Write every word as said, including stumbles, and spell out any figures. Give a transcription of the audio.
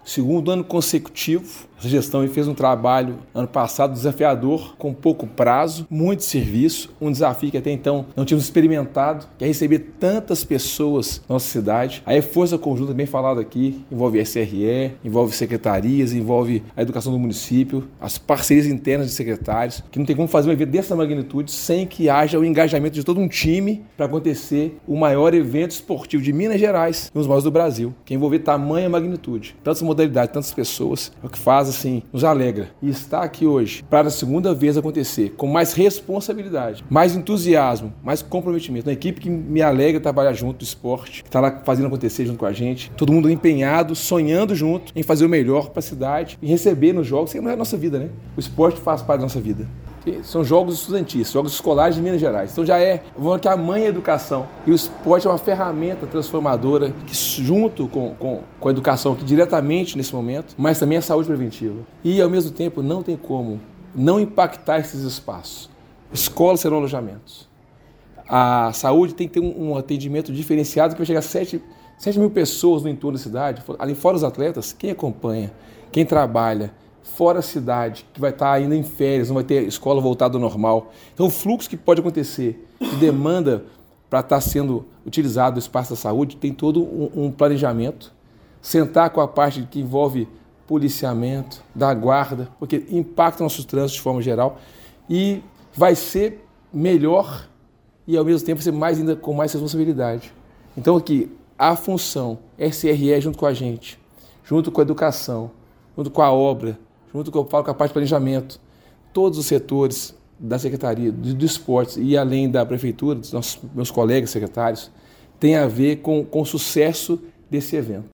Segundo ano consecutivo, essa gestão fez um trabalho, ano passado, desafiador, com pouco prazo, muito serviço, um desafio que até então não tínhamos experimentado, que é receber tantas pessoas na nossa cidade. A força conjunta, bem falado aqui, envolve S R E, envolve secretarias, envolve a educação do município, as parcerias internas de secretários, que não tem como fazer um evento dessa magnitude sem que haja o engajamento de todo um time para acontecer o maior evento esportivo de Minas Gerais e um dos maiores do Brasil, que envolver tamanha magnitude, tantas modalidades, tantas pessoas, é o que faz, assim, nos alegra. E estar aqui hoje para a segunda vez acontecer com mais responsabilidade, mais entusiasmo, mais comprometimento. Uma equipe que me alegra trabalhar junto do esporte, que está lá fazendo acontecer junto com a gente. Todo mundo empenhado, sonhando junto em fazer o melhor para a cidade e receber nos jogos, que não é a nossa vida, né? O esporte faz parte da nossa vida. São jogos estudantis, jogos escolares de Minas Gerais. Então já é, vamos falar que a mãe é a educação. E o esporte é uma ferramenta transformadora que, junto com, com, com a educação aqui diretamente nesse momento, mas também a saúde preventiva. E, ao mesmo tempo, não tem como não impactar esses espaços. Escolas serão alojamentos. A saúde tem que ter um, um atendimento diferenciado que vai chegar a sete mil pessoas no entorno da cidade. Ali fora os atletas, quem acompanha, quem trabalha, fora a cidade, que vai estar ainda em férias, não vai ter escola voltada ao normal. Então, o fluxo que pode acontecer de demanda para estar sendo utilizado o espaço da saúde tem todo um, um planejamento. Sentar com a parte que envolve policiamento, da guarda, porque impacta nossos trânsitos de forma geral e vai ser melhor e, ao mesmo tempo, ser mais ainda com mais responsabilidade. Então, aqui, a função S R E junto com a gente, junto com a educação, junto com a obra, junto com, eu falo, com a parte de planejamento, todos os setores da Secretaria do, do Esporte e além da Prefeitura, dos nossos, meus colegas secretários, tem a ver com, com o sucesso desse evento.